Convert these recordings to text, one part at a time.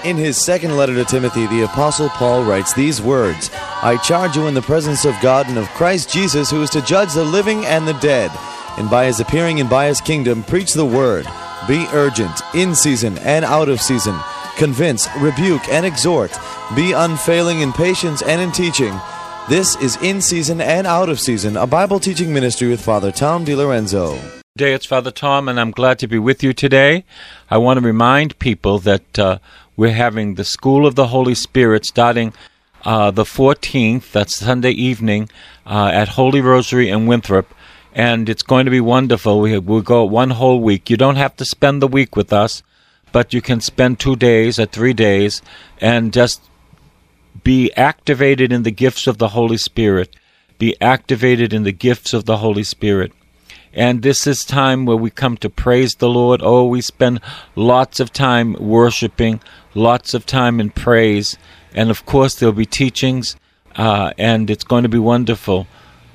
In his second letter to Timothy, the Apostle Paul writes these words, I charge you in the presence of God and of Christ Jesus, who is to judge the living and the dead, and by his appearing and by his kingdom, preach the word. Be urgent, in season and out of season. Convince, rebuke, and exhort. Be unfailing in patience and in teaching. This is In Season and Out of Season, a Bible teaching ministry with Father Tom DiLorenzo. Today it's Father Tom, and I'm glad to be with you today. I want to remind people that we're having the School of the Holy Spirit starting the 14th, that's Sunday evening, at Holy Rosary in Winthrop, and it's going to be wonderful. We'll go one whole week. You don't have to spend the week with us, but you can spend 2 days or 3 days and just be activated in the gifts of the Holy Spirit. Be activated in the gifts of the Holy Spirit. And this is time where we come to praise the Lord. Oh, we spend lots of time worshiping, lots of time in praise. And, of course, there'll be teachings, and it's going to be wonderful.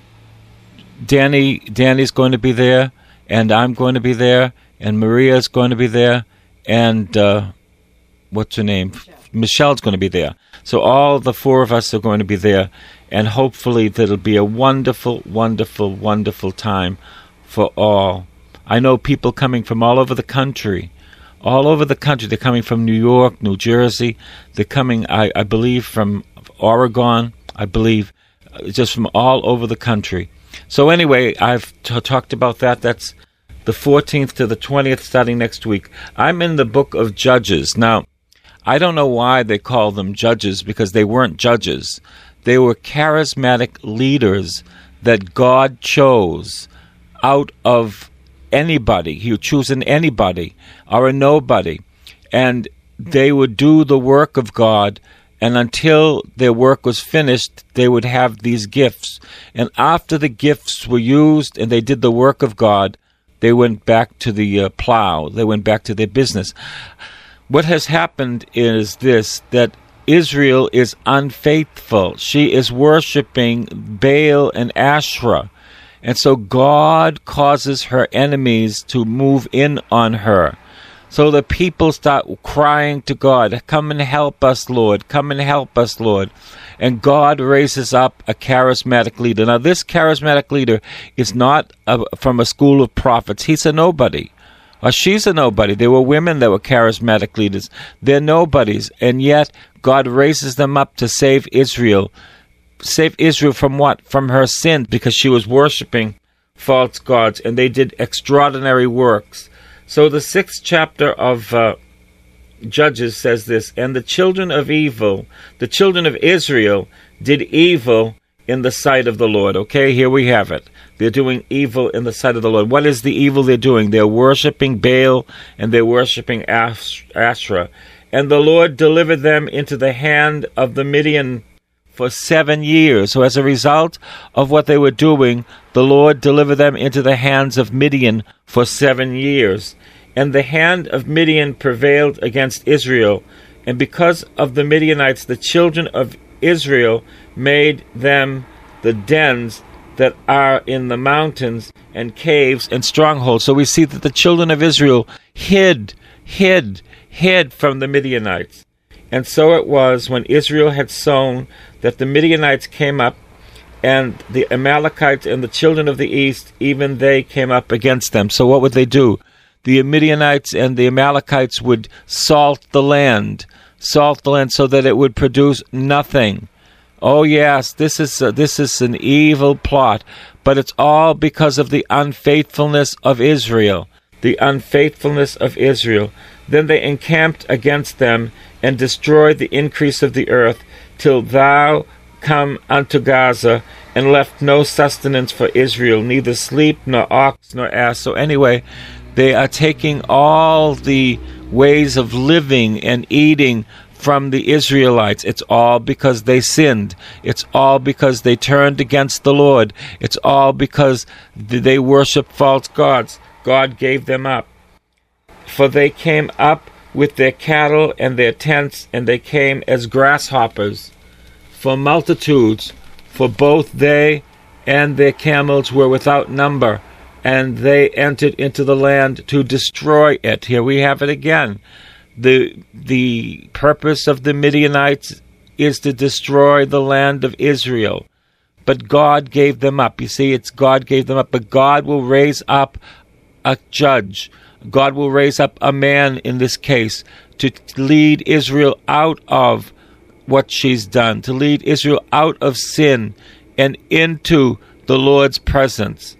Danny's going to be there, and I'm going to be there, and Maria's going to be there, and what's her name? Michelle's going to be there. So all the four of us are going to be there, and hopefully that'll be a wonderful, wonderful, wonderful time for all. I know people coming from all over the country. All over the country. They're coming from New York, New Jersey. They're coming, I believe, from Oregon. I believe, just from all over the country. So anyway, I've talked about that. That's the 14th to the 20th, starting next week. I'm in the book of Judges. Now, I don't know why they call them judges, because they weren't judges. They were charismatic leaders that God chose out of anybody. He would choose anybody or a nobody. And they would do the work of God, and until their work was finished, they would have these gifts. And after the gifts were used and they did the work of God, they went back to the plow. They went back to their business. What has happened is this, that Israel is unfaithful. She is worshiping Baal and Asherah. And so God causes her enemies to move in on her. So the people start crying to God, come and help us, Lord. Come and help us, Lord. And God raises up a charismatic leader. Now, this charismatic leader is not from a school of prophets. He's a nobody. Or she's a nobody. There were women that were charismatic leaders. They're nobodies. And yet, God raises them up to save Israel. Save Israel from what? From her sin, because she was worshiping false gods, and they did extraordinary works. So the 6th chapter of Judges says this, and the children of Israel, did evil in the sight of the Lord. Okay, here we have it. They're doing evil in the sight of the Lord. What is the evil they're doing? They're worshiping Baal, and they're worshiping Asherah. And the Lord delivered them into the hand of the Midian for 7 years. So as a result of what they were doing, the Lord delivered them into the hands of Midian for 7 years. And the hand of Midian prevailed against Israel. And because of the Midianites, the children of Israel made them the dens that are in the mountains and caves and strongholds. So we see that the children of Israel hid from the Midianites. And so it was when Israel had sown that the Midianites came up, and the Amalekites and the children of the east, even they came up against them. So what would they do? The Midianites and the Amalekites would salt the land so that it would produce nothing. Oh yes, this is an evil plot, but it's all because of the unfaithfulness of Israel. The unfaithfulness of Israel. Then they encamped against them and destroyed the increase of the earth, till thou come unto Gaza, and left no sustenance for Israel, neither sleep, nor ox, nor ass. So anyway, they are taking all the ways of living and eating from the Israelites. It's all because they sinned. It's all because they turned against the Lord. It's all because they worship false gods. God gave them up. For they came up with their cattle and their tents, and they came as grasshoppers for multitudes, for both they and their camels were without number, and they entered into the land to destroy it. Here we have it again. The purpose of the Midianites is to destroy the land of Israel. But God gave them up. You see, it's God gave them up. But God will raise up a judge. God will raise up a man in this case to lead Israel out of what she's done, to lead Israel out of sin and into the Lord's presence.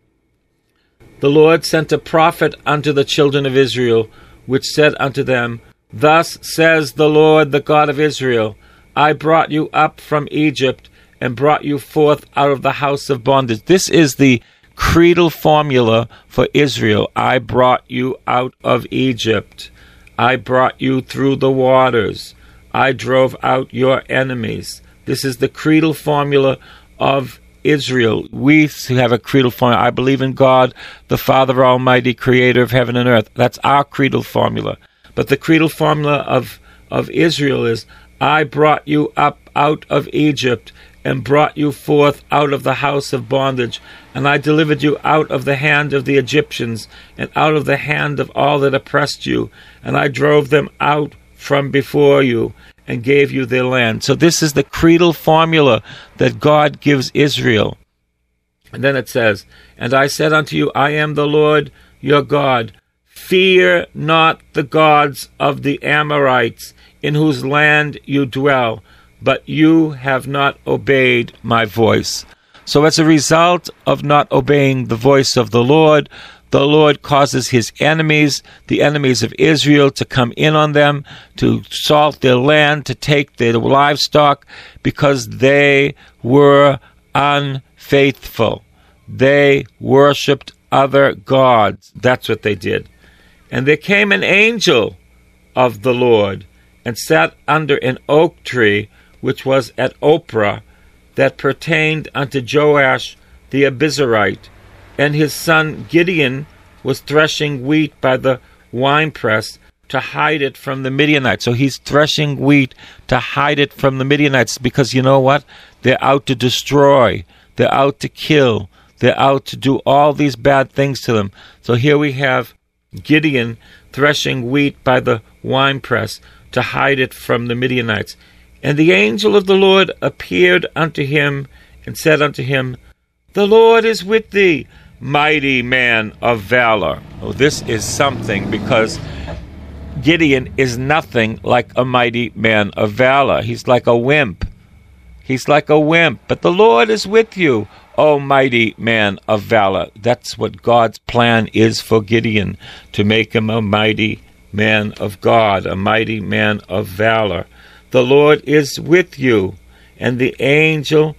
The Lord sent a prophet unto the children of Israel, which said unto them, Thus says the Lord, the God of Israel, I brought you up from Egypt and brought you forth out of the house of bondage. This is the creedal formula for Israel. I brought you out of Egypt. I brought you through the waters. I drove out your enemies. This is the creedal formula of Israel. We have a creedal formula. I believe in God, the Father Almighty, creator of heaven and earth. That's our creedal formula. But the creedal formula of Israel is, I brought you up out of Egypt and brought you forth out of the house of bondage, and I delivered you out of the hand of the Egyptians and out of the hand of all that oppressed you, and I drove them out from before you and gave you their land. So this is the creedal formula that God gives Israel. And then it says, And I said unto you, I am the Lord your God. Fear not the gods of the Amorites, in whose land you dwell, but you have not obeyed my voice. So as a result of not obeying the voice of the Lord causes his enemies, the enemies of Israel, to come in on them, to salt their land, to take their livestock, because they were unfaithful. They worshipped other gods. That's what they did. And there came an angel of the Lord and sat under an oak tree, which was at Ophrah, that pertained unto Joash the Abiezrite. And his son Gideon was threshing wheat by the winepress to hide it from the Midianites. So he's threshing wheat to hide it from the Midianites, because you know what? They're out to destroy. They're out to kill. They're out to do all these bad things to them. So here we have Gideon threshing wheat by the winepress to hide it from the Midianites. And the angel of the Lord appeared unto him and said unto him, The Lord is with thee, mighty man of valor. Oh, this is something, because Gideon is nothing like a mighty man of valor. He's like a wimp. He's like a wimp. But the Lord is with you, O mighty man of valor. That's what God's plan is for Gideon, to make him a mighty man of God, a mighty man of valor. The Lord is with you. And the angel,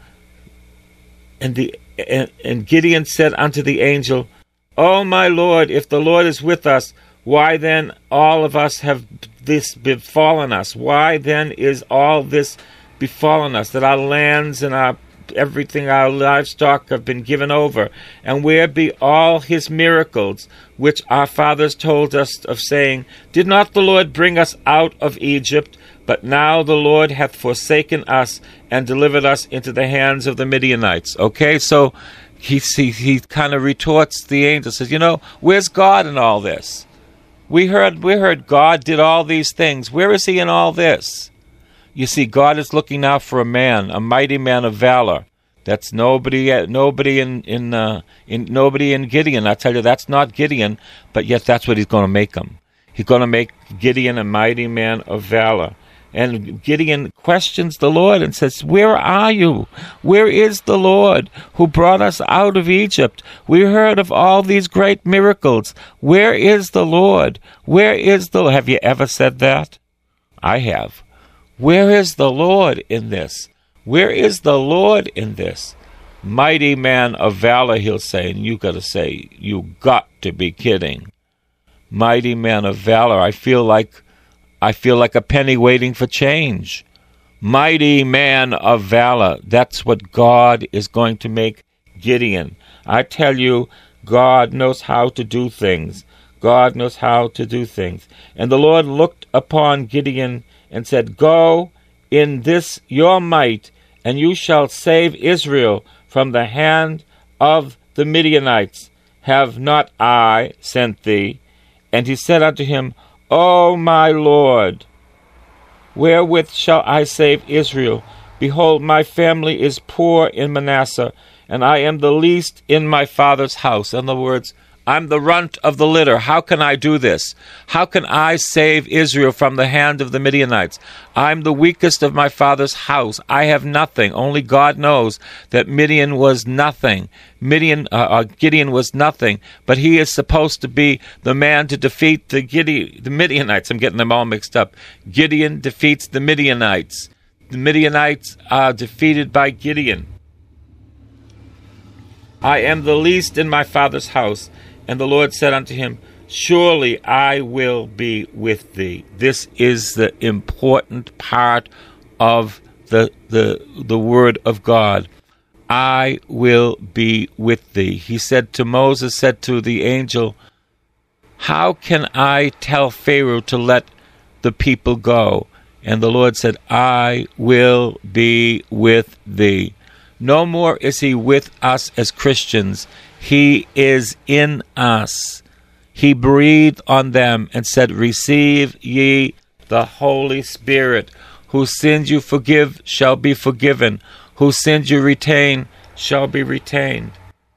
and Gideon said unto the angel, O my Lord, if the Lord is with us, why then all of us have this befallen us? Why then is all this befallen us, that our lands and our everything, our livestock, have been given over? And where be all his miracles, which our fathers told us of, saying, Did not the Lord bring us out of Egypt? But now the Lord hath forsaken us and delivered us into the hands of the Midianites. Okay, so he kind of retorts the angel, says, where's God in all this? We heard God did all these things. Where is he in all this? You see, God is looking now for a man, a mighty man of valor. That's nobody in Gideon. I tell you, that's not Gideon, but yet that's what he's going to make him. He's going to make Gideon a mighty man of valor. And Gideon questions the Lord and says, Where are you? Where is the Lord who brought us out of Egypt? We heard of all these great miracles. Where is the Lord? Where is the Lord? Have you ever said that? I have. Where is the Lord in this? Where is the Lord in this? Mighty man of valor, he'll say, and you got to say, you got to be kidding. Mighty man of valor. I feel like a penny waiting for change. Mighty man of valor. That's what God is going to make Gideon. I tell you, God knows how to do things. God knows how to do things. And the Lord looked upon Gideon and said, Go in this your might, and you shall save Israel from the hand of the Midianites. Have not I sent thee? And he said unto him, O my Lord, wherewith shall I save Israel? Behold, my family is poor in Manasseh, and I am the least in my father's house. In other words, I'm the runt of the litter. How can I do this? How can I save Israel from the hand of the Midianites? I'm the weakest of my father's house. I have nothing. Only God knows that Midian was nothing. Gideon was nothing, but he is supposed to be the man to defeat the Midianites. I'm getting them all mixed up. Gideon defeats the Midianites. The Midianites are defeated by Gideon. I am the least in my father's house. And the Lord said unto him, Surely I will be with thee. This is the important part of the word of God. I will be with thee. He said to Moses, said to the angel, how can I tell Pharaoh to let the people go? And the Lord said, I will be with thee. No more is he with us as Christians. He is in us. He breathed on them and said, Receive ye the Holy Spirit. Whose sins you forgive shall be forgiven. Whose sins you retain shall be retained.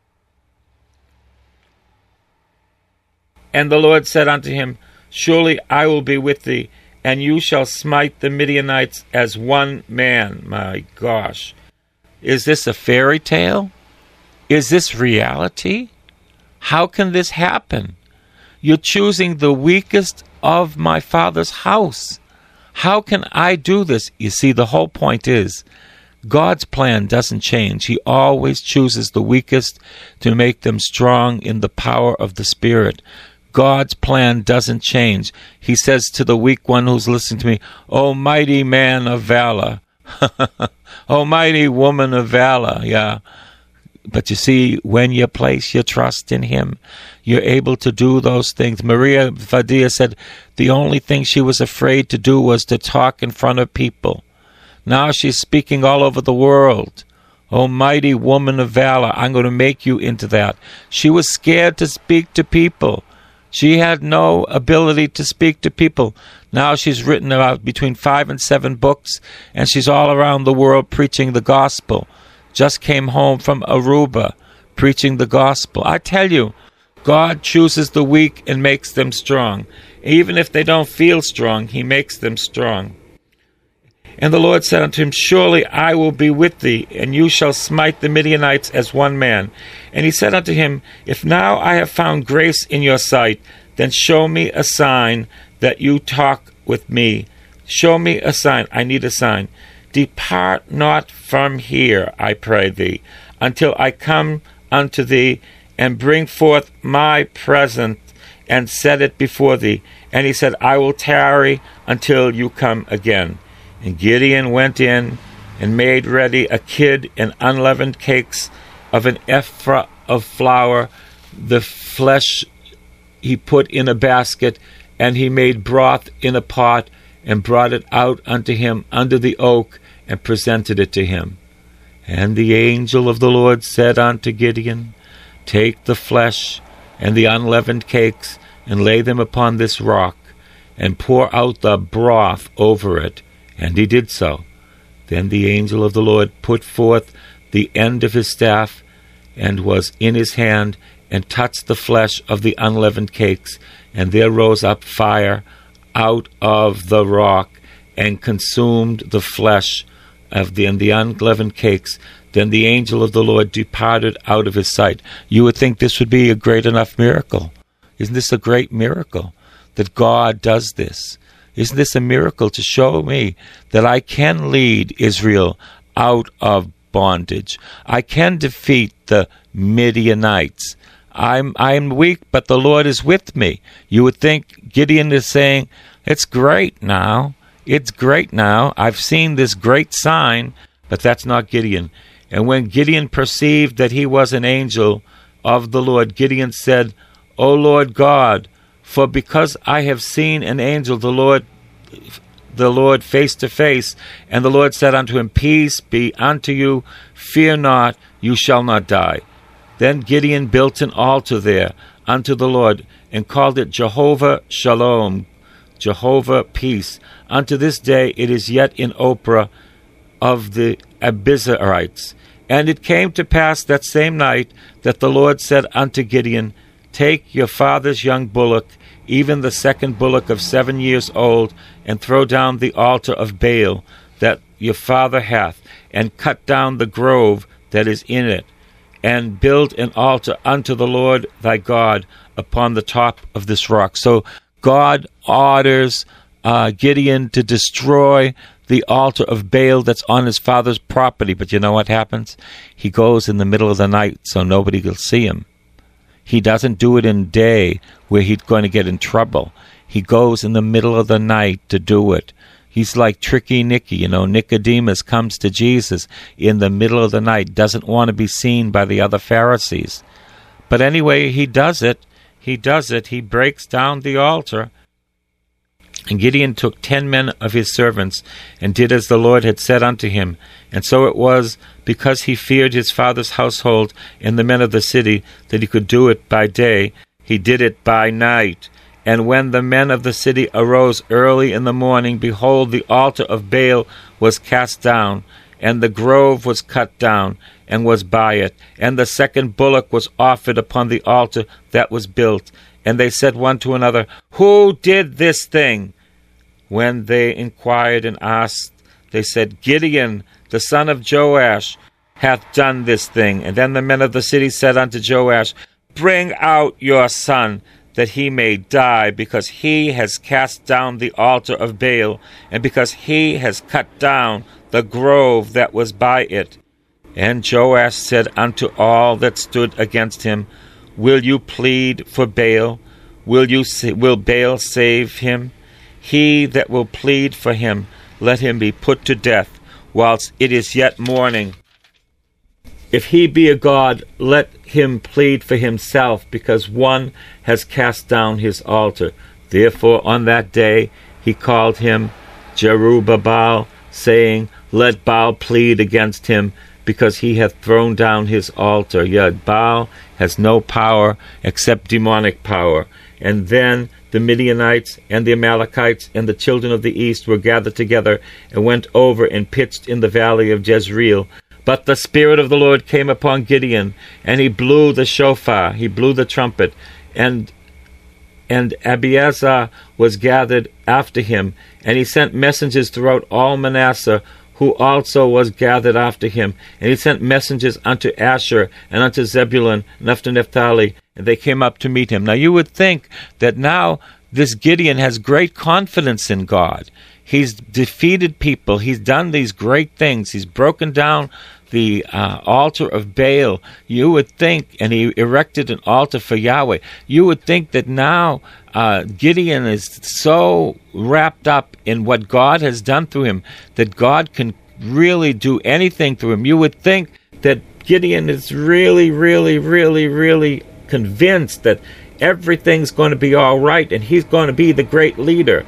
And the Lord said unto him, Surely I will be with thee, and you shall smite the Midianites as one man. My gosh. Is this a fairy tale? Is this reality? How can this happen? You're choosing the weakest of my father's house. How can I do this? You see, the whole point is, God's plan doesn't change. He always chooses the weakest to make them strong in the power of the Spirit. God's plan doesn't change. He says to the weak one who's listening to me, O mighty man of valor. O mighty woman of valor. Yeah. But you see, when you place your trust in Him, you're able to do those things. Maria Vadia said the only thing she was afraid to do was to talk in front of people. Now she's speaking all over the world. Oh, mighty woman of valor, I'm going to make you into that. She was scared to speak to people. She had no ability to speak to people. Now she's written about between 5 and 7 books, and she's all around the world preaching the gospel. Just came home from Aruba, preaching the gospel. I tell you, God chooses the weak and makes them strong. Even if they don't feel strong, He makes them strong. And the Lord said unto him, Surely I will be with thee, and you shall smite the Midianites as one man. And he said unto him, If now I have found grace in your sight, then show me a sign that you talk with me. Show me a sign. I need a sign. Depart not from here, I pray thee, until I come unto thee, and bring forth my present, and set it before thee. And he said, I will tarry until you come again. And Gideon went in and made ready a kid and unleavened cakes of an ephah of flour. The flesh he put in a basket, and he made broth in a pot, and brought it out unto him under the oak, and presented it to him. And the angel of the Lord said unto Gideon, Take the flesh and the unleavened cakes, and lay them upon this rock, and pour out the broth over it. And he did so. Then the angel of the Lord put forth the end of his staff, and was in his hand, and touched the flesh of the unleavened cakes, and there rose up fire out of the rock, and consumed the flesh of the unleavened cakes. Then the angel of the Lord departed out of his sight. You would think this would be a great enough miracle. Isn't this a great miracle that God does this? Isn't this a miracle to show me that I can lead Israel out of bondage? I can defeat the Midianites. I'm weak, but the Lord is with me. You would think Gideon is saying, it's great now. It's great now. I've seen this great sign, but that's not Gideon. And when Gideon perceived that he was an angel of the Lord, Gideon said, O Lord God, for because I have seen an angel, the Lord face to face, and the Lord said unto him, Peace be unto you, fear not, you shall not die. Then Gideon built an altar there unto the Lord, and called it Jehovah Shalom, Jehovah peace. Unto this day it is yet in Ophrah of the Abiezrites. And it came to pass that same night that the Lord said unto Gideon, Take your father's young bullock, even the second bullock of 7 years old, and throw down the altar of Baal that your father hath, and cut down the grove that is in it, and build an altar unto the Lord thy God upon the top of this rock. So God orders Gideon to destroy the altar of Baal that's on his father's property. But you know what happens? He goes in the middle of the night so nobody will see him. He doesn't do it in day where he's going to get in trouble. He goes in the middle of the night to do it. He's like Tricky Nicky. You know, Nicodemus comes to Jesus in the middle of the night, doesn't want to be seen by the other Pharisees. But anyway, he does it. He breaks down the altar. And Gideon took 10 men of his servants, and did as the Lord had said unto him. And so it was, because he feared his father's household and the men of the city, that he could do it by day. He did it by night. And when the men of the city arose early in the morning, behold, the altar of Baal was cast down, and the grove was cut down, and was by it. And the second bullock was offered upon the altar that was built. And they said one to another, Who did this thing? When they inquired and asked, they said, Gideon, the son of Joash, hath done this thing. And then the men of the city said unto Joash, Bring out your son, that he may die, because he has cast down the altar of Baal, and because he has cut down the grove that was by it. And Joash said unto all that stood against him, Will you plead for Baal? Will Baal save him? He that will plead for him, let him be put to death, whilst it is yet morning. If he be a god, let him plead for himself, because one has cast down his altar. Therefore on that day he called him Jerubbaal, saying, Let Baal plead against him, because he hath thrown down his altar. Yet Baal has no power except demonic power. And then the Midianites and the Amalekites and the children of the east were gathered together, and went over and pitched in the valley of Jezreel. But the Spirit of the Lord came upon Gideon, and he blew the shofar, he blew the trumpet, and Abiezer was gathered after him, and he sent messengers throughout all Manasseh, who also was gathered after him. And he sent messengers unto Asher, and unto Zebulun, and unto Naphtali, and they came up to meet him. Now you would think that now this Gideon has great confidence in God. He's defeated people. He's done these great things. He's broken down the altar of Baal. You would think, and he erected an altar for Yahweh. You would think that now Gideon is so wrapped up in what God has done through him that God can really do anything through him. You would think that Gideon is really, really, really, really convinced that everything's going to be all right and he's going to be the great leader.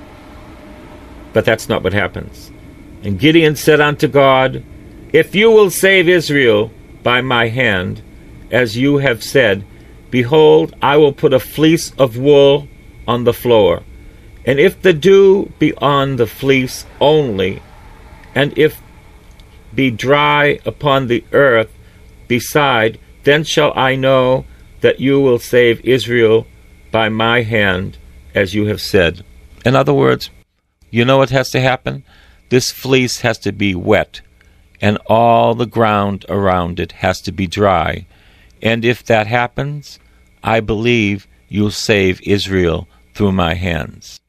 But that's not what happens. And Gideon said unto God, If you will save Israel by my hand, as you have said, behold, I will put a fleece of wool on the floor. And if the dew be on the fleece only, and if be dry upon the earth beside, then shall I know that you will save Israel by my hand, as you have said. In other words, you know what has to happen? This fleece has to be wet, and all the ground around it has to be dry. And if that happens, I believe you'll save Israel through my hands.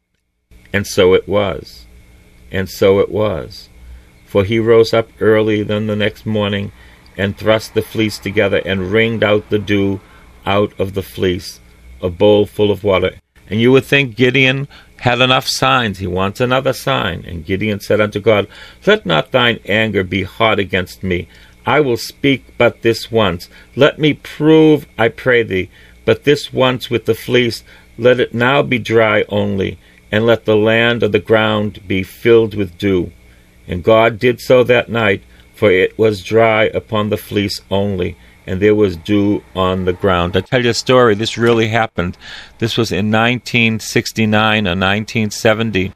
And so it was. And so it was. For he rose up early then the next morning, and thrust the fleece together, and wringed out the dew out of the fleece, a bowl full of water. And you would think Gideon had enough signs. He wants another sign. And Gideon said unto God, Let not thine anger be hot against me. I will speak but this once. Let me prove, I pray thee, but this once with the fleece. Let it now be dry only, and let the land of the ground be filled with dew. And God did so that night, for it was dry upon the fleece only, and there was dew on the ground. I'll tell you a story. This really happened. This was in 1969 or 1970.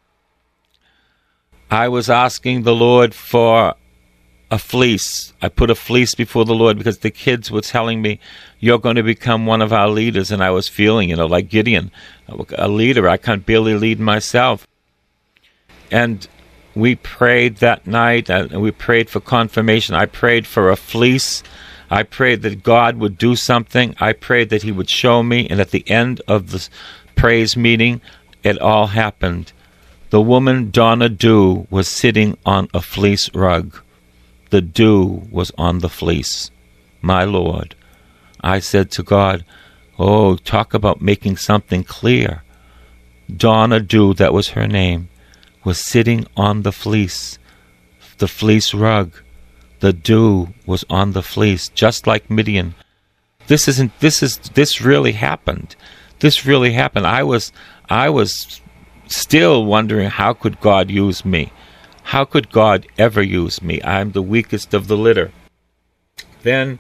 I was asking the Lord for a fleece. I put a fleece before the Lord because the kids were telling me, you're going to become one of our leaders. And I was feeling, like Gideon, a leader. I can't barely lead myself. And we prayed that night, and we prayed for confirmation. I prayed for a fleece. I prayed that God would do something. I prayed that he would show me. And at the end of the praise meeting, it all happened. The woman, Donna Dew, was sitting on a fleece rug. The dew was on the fleece. My Lord. I said to God, oh, talk about making something clear. Donna Dew, that was her name, was sitting on the fleece rug. The dew was on the fleece, just like Midian. This really happened. This really happened. I was still wondering, how could God use me? How could God ever use me? I'm the weakest of the litter. Then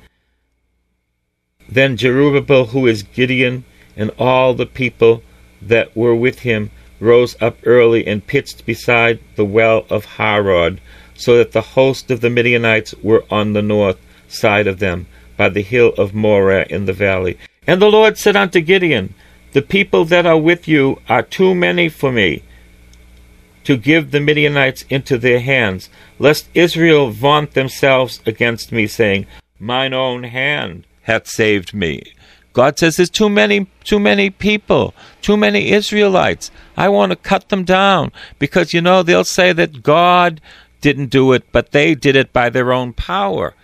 Jerubbaal, who is Gideon, and all the people that were with him rose up early and pitched beside the well of Harod, so that the host of the Midianites were on the north side of them, by the hill of Moreh in the valley. And the Lord said unto Gideon, the people that are with you are too many for me to give the Midianites into their hands, lest Israel vaunt themselves against me, saying, mine own hand hath saved me. God says there's too many people, too many Israelites. I want to cut them down, because, they'll say that God didn't do it, but they did it by their own power.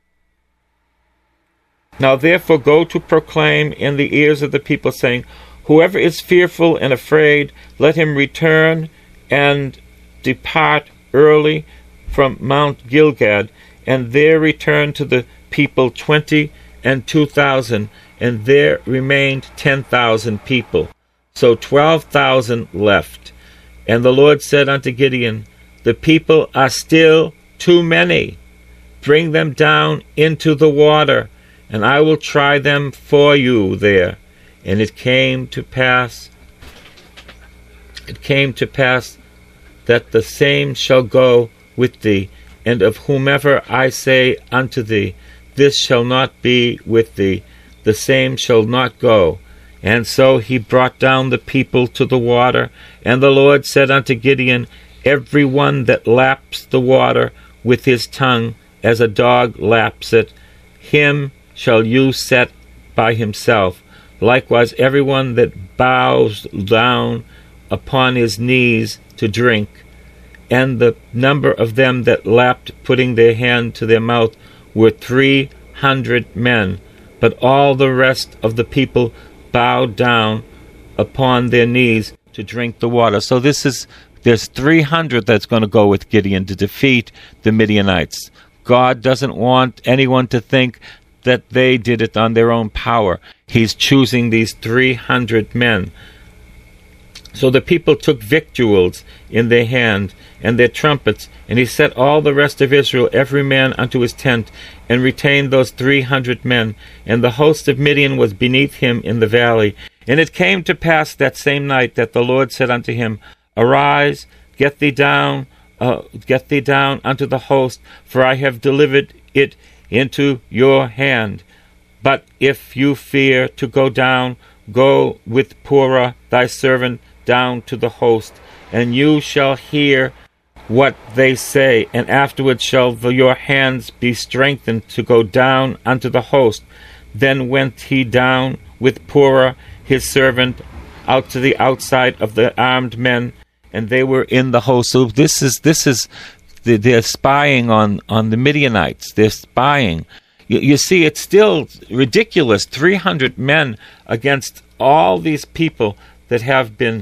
Now therefore go to proclaim in the ears of the people, saying, whoever is fearful and afraid, let him return and depart early from Mount Gilgad, and there return to the people 22,000, and there remained 10,000 people. So 12,000 left. And the Lord said unto Gideon, the people are still too many. Bring them down into the water, and I will try them for you there. And it came to pass that the same shall go with thee, and of whomever I say unto thee, this shall not be with thee, the same shall not go. And so he brought down the people to the water, and the Lord said unto Gideon, every one that laps the water with his tongue, as a dog laps it, him shall you set by himself. Likewise every one that bows down upon his knees to drink. And the number of them that lapped, putting their hand to their mouth, were 300 men. But all the rest of the people bowed down upon their knees to drink the water. So there's 300 that's going to go with Gideon to defeat the Midianites. God doesn't want anyone to think that they did it on their own power. He's choosing these 300 men. So the people took victuals in their hand and their trumpets, and he set all the rest of Israel, every man unto his tent, and retained those 300 men. And the host of Midian was beneath him in the valley. And it came to pass that same night that the Lord said unto him, arise, get thee down unto the host, for I have delivered it into your hand. But if you fear to go down, go with Purah thy servant down to the host, and you shall hear what they say, and afterward shall your hands be strengthened to go down unto the host. Then went he down with Purah his servant out to the outside of the armed men, and they were in the host. So this is they're spying on the Midianites. They're spying. You see, it's still ridiculous. 300 men against all these people that have been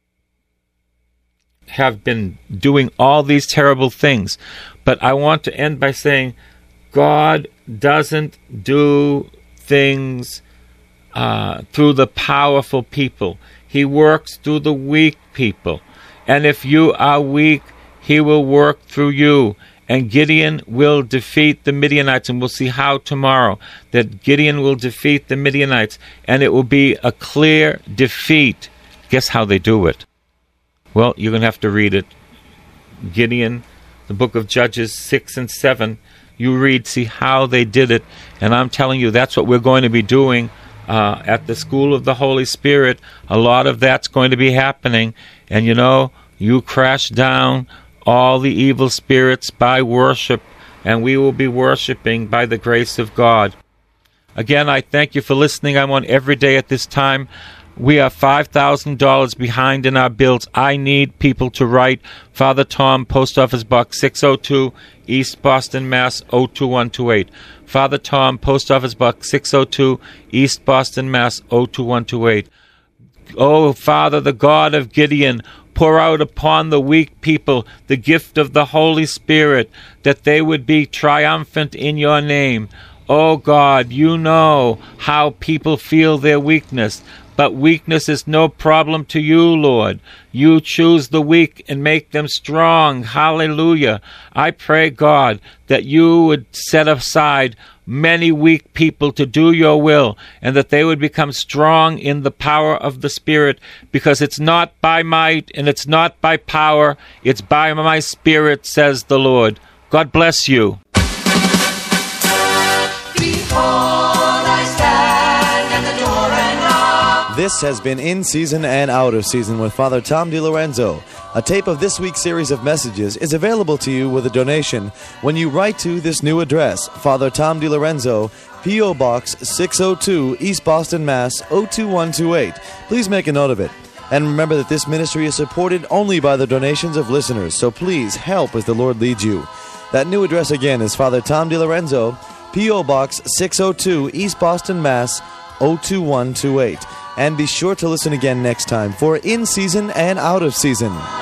doing all these terrible things. But I want to end by saying God doesn't do things through the powerful people. He works through the weak people. And if you are weak, he will work through you. and Gideon will defeat the Midianites, and we'll see how tomorrow that Gideon will defeat the Midianites, and it will be a clear defeat. Guess how they do it? Well, you're going to have to read it. Gideon, the book of Judges 6 and 7, you read, see how they did it, and I'm telling you, that's what we're going to be doing at the School of the Holy Spirit. A lot of that's going to be happening, and you crash down all the evil spirits by worship, and we will be worshiping by the grace of God. Again, I thank you for listening. I'm on every day at this time. We are $5,000 behind in our bills. I need people to write Father Tom, Post Office Box 602, East Boston, Mass. 02128. Father Tom, Post Office Box 602, East Boston, Mass. 02128. Oh, Father, the God of Gideon, pour out upon the weak people the gift of the Holy Spirit, that they would be triumphant in your name. Oh, God, you know how people feel their weakness. But weakness is no problem to you, Lord. You choose the weak and make them strong. Hallelujah. I pray, God, that you would set aside many weak people to do your will, and that they would become strong in the power of the Spirit, because it's not by might and it's not by power, it's by my Spirit, says the Lord. God bless you. Behold, I stand at the door and knock. This has been In Season and Out of Season with Father Tom DiLorenzo. A tape of this week's series of messages is available to you with a donation when you write to this new address, Father Tom DiLorenzo, P.O. Box 602, East Boston, Mass. 02128. Please make a note of it. And remember that this ministry is supported only by the donations of listeners, so please help as the Lord leads you. That new address again is Father Tom DiLorenzo, P.O. Box 602, East Boston, Mass. 02128. And be sure to listen again next time for In Season and Out of Season.